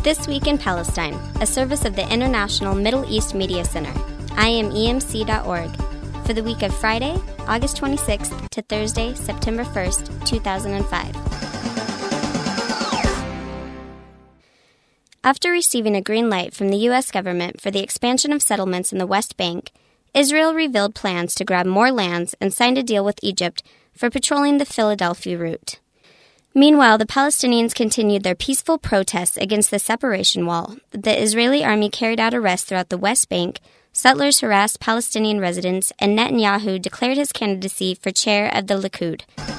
This Week in Palestine, a service of the International Middle East Media Center, IMEMC.org, for the week of Friday, August 26th to Thursday, September 1st, 2005. After receiving a green light from the U.S. government for the expansion of settlements in the West Bank, Israel revealed plans to grab more lands and signed a deal with Egypt for patrolling the Philadelphia route. Meanwhile, the Palestinians continued their peaceful protests against the separation wall. The Israeli army carried out arrests throughout the West Bank, settlers harassed Palestinian residents, and Netanyahu declared his candidacy for chair of the Likud.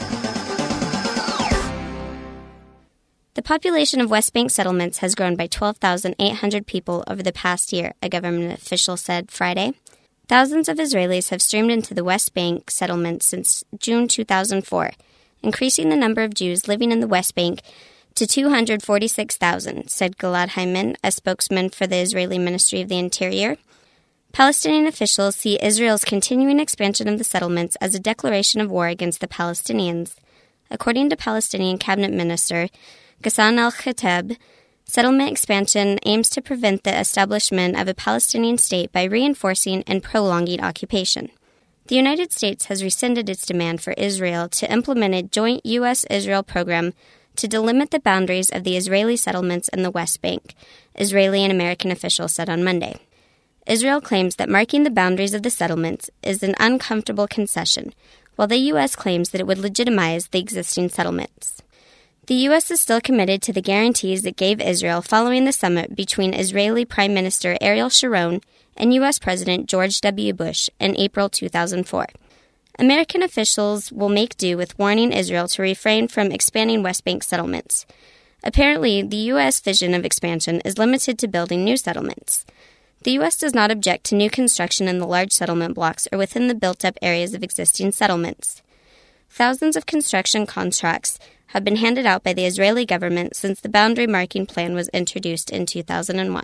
The population of West Bank settlements has grown by 12,800 people over the past year, a government official said Friday. Thousands of Israelis have streamed into the West Bank settlements since June 2004, increasing the number of Jews living in the West Bank to 246,000, said Gilad Hyman, a spokesman for the Israeli Ministry of the Interior. Palestinian officials see Israel's continuing expansion of the settlements as a declaration of war against the Palestinians. According to Palestinian Cabinet Minister Ghassan al-Khattab, settlement expansion aims to prevent the establishment of a Palestinian state by reinforcing and prolonging occupation. The United States has rescinded its demand for Israel to implement a joint U.S.-Israel program to delimit the boundaries of the Israeli settlements in the West Bank, Israeli and American officials said on Monday. Israel claims that marking the boundaries of the settlements is an uncomfortable concession, while the U.S. claims that it would legitimize the existing settlements. The U.S. is still committed to the guarantees it gave Israel following the summit between Israeli Prime Minister Ariel Sharon and U.S. President George W. Bush in April 2004. American officials will make do with warning Israel to refrain from expanding West Bank settlements. Apparently, the U.S. vision of expansion is limited to building new settlements. The U.S. does not object to new construction in the large settlement blocks or within the built-up areas of existing settlements. Thousands of construction contracts have been handed out by the Israeli government since the boundary marking plan was introduced in 2001.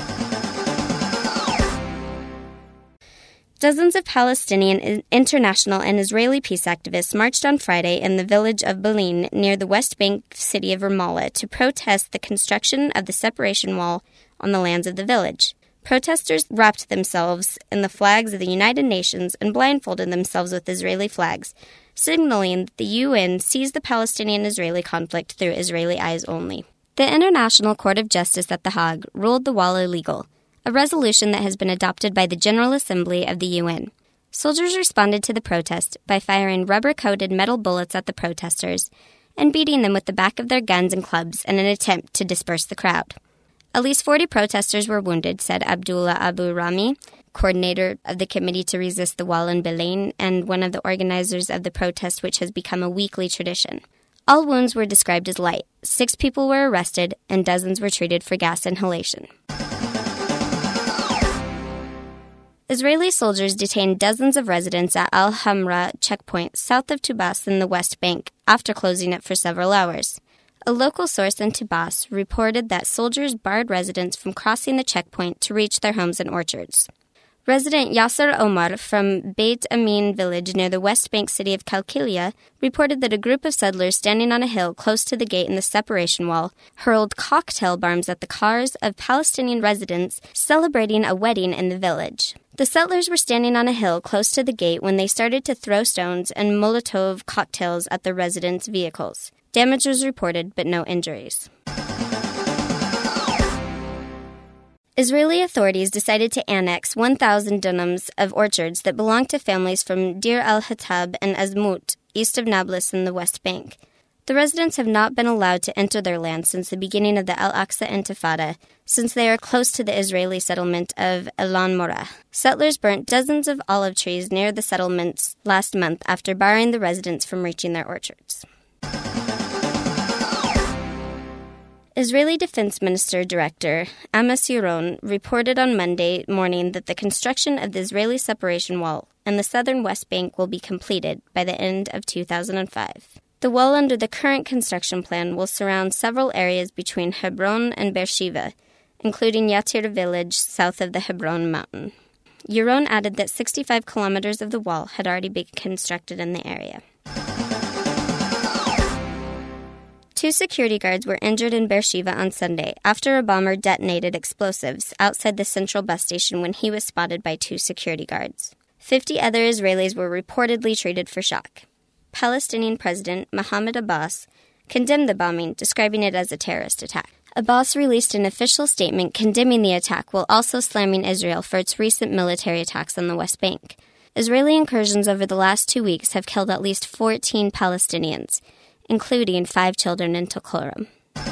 Dozens of Palestinian, international, and Israeli peace activists marched on Friday in the village of Bil'in near the West Bank city of Ramallah to protest the construction of the separation wall on the lands of the village. Protesters wrapped themselves in the flags of the United Nations and blindfolded themselves with Israeli flags, signaling that the UN sees the Palestinian-Israeli conflict through Israeli eyes only. The International Court of Justice at The Hague ruled the wall illegal, a resolution that has been adopted by the General Assembly of the UN. Soldiers responded to the protest by firing rubber-coated metal bullets at the protesters and beating them with the back of their guns and clubs in an attempt to disperse the crowd. At least 40 protesters were wounded, said Abdullah Abu Rami, coordinator of the Committee to Resist the Wall in Bil'in and one of the organizers of the protest, which has become a weekly tradition. All wounds were described as light. 6 people were arrested and dozens were treated for gas inhalation. Israeli soldiers detained dozens of residents at Al-Hamra checkpoint south of Tubas in the West Bank after closing it for several hours. A local source in Tubas reported that soldiers barred residents from crossing the checkpoint to reach their homes and orchards. Resident Yasser Omar from Beit Amin village near the West Bank city of Kalkilia reported that a group of settlers standing on a hill close to the gate in the separation wall hurled cocktail bombs at the cars of Palestinian residents celebrating a wedding in the village. The settlers were standing on a hill close to the gate when they started to throw stones and Molotov cocktails at the residents' vehicles. Damage was reported, but no injuries. Israeli authorities decided to annex 1,000 dunams of orchards that belonged to families from Deir al-Hatab and Azmut, east of Nablus in the West Bank. The residents have not been allowed to enter their land since the beginning of the Al-Aqsa Intifada, since they are close to the Israeli settlement of Elon Moreh. Settlers burnt dozens of olive trees near the settlements last month after barring the residents from reaching their orchards. Israeli Defense Minister Director Amos Yaron reported on Monday morning that the construction of the Israeli separation wall in the southern West Bank will be completed by the end of 2005. The wall under the current construction plan will surround several areas between Hebron and Beersheba, including Yatir village south of the Hebron mountain. Yaron added that 65 kilometers of the wall had already been constructed in the area. 2 security guards were injured in Beersheba on Sunday after a bomber detonated explosives outside the central bus station when he was spotted by 2 security guards. 50 other Israelis were reportedly treated for shock. Palestinian President Mahmoud Abbas condemned the bombing, describing it as a terrorist attack. Abbas released an official statement condemning the attack while also slamming Israel for its recent military attacks on the West Bank. Israeli incursions over the last 2 weeks have killed at least 14 Palestinians, including 5 children in Tulkarem.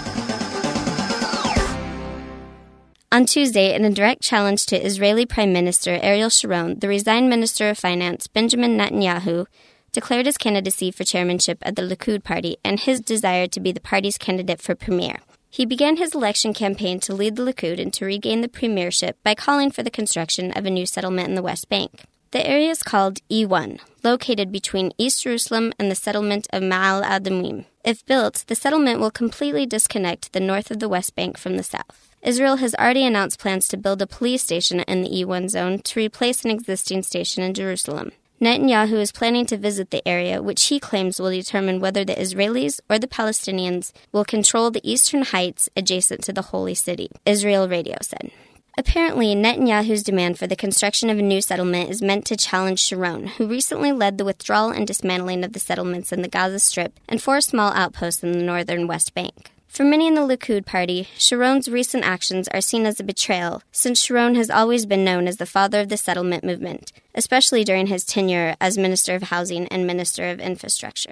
On Tuesday, in a direct challenge to Israeli Prime Minister Ariel Sharon, the resigned Minister of Finance Benjamin Netanyahu declared his candidacy for chairmanship at the Likud party and his desire to be the party's candidate for premier. He began his election campaign to lead the Likud and to regain the premiership by calling for the construction of a new settlement in the West Bank. The area is called E1, located between East Jerusalem and the settlement of Ma'al Adumim. If built, the settlement will completely disconnect the north of the West Bank from the south. Israel has already announced plans to build a police station in the E1 zone to replace an existing station in Jerusalem. Netanyahu is planning to visit the area, which he claims will determine whether the Israelis or the Palestinians will control the eastern heights adjacent to the Holy City, Israel Radio said. Apparently, Netanyahu's demand for the construction of a new settlement is meant to challenge Sharon, who recently led the withdrawal and dismantling of the settlements in the Gaza Strip and 4 small outposts in the northern West Bank. For many in the Likud party, Sharon's recent actions are seen as a betrayal, since Sharon has always been known as the father of the settlement movement, especially during his tenure as Minister of Housing and Minister of Infrastructure.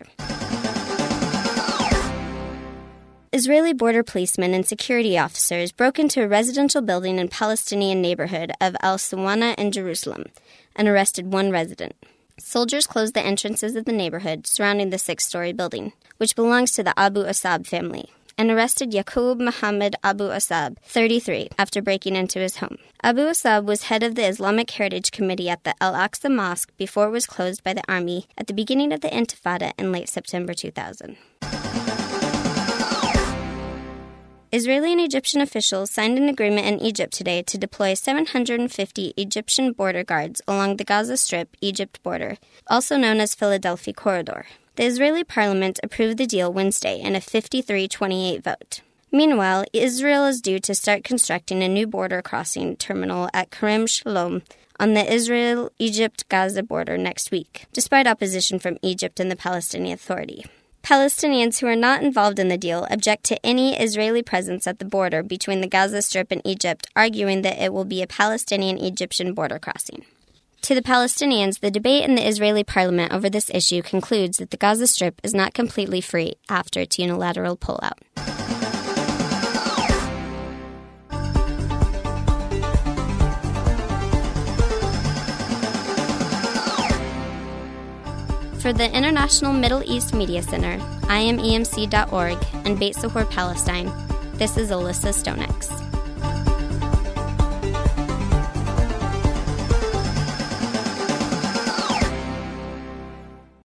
Israeli border policemen and security officers broke into a residential building in Palestinian neighborhood of Al-Sawana in Jerusalem and arrested 1 resident. Soldiers closed the entrances of the neighborhood surrounding the 6-story building, which belongs to the Abu Asab family, and arrested Yaqub Muhammad Abu Asab, 33, after breaking into his home. Abu Asab was head of the Islamic Heritage Committee at the Al-Aqsa Mosque before it was closed by the army at the beginning of the Intifada in late September 2000. Israeli and Egyptian officials signed an agreement in Egypt today to deploy 750 Egyptian border guards along the Gaza Strip, Egypt border, also known as Philadelphia Corridor. The Israeli parliament approved the deal Wednesday in a 53-28 vote. Meanwhile, Israel is due to start constructing a new border crossing terminal at Kerem Shalom on the Israel-Egypt-Gaza border next week, despite opposition from Egypt and the Palestinian Authority. Palestinians who are not involved in the deal object to any Israeli presence at the border between the Gaza Strip and Egypt, arguing that it will be a Palestinian-Egyptian border crossing. To the Palestinians, the debate in the Israeli parliament over this issue concludes that the Gaza Strip is not completely free after its unilateral pullout. For the International Middle East Media Center, IMEMC.org, and Beit Sahor Palestine, this is Alyssa Stonex.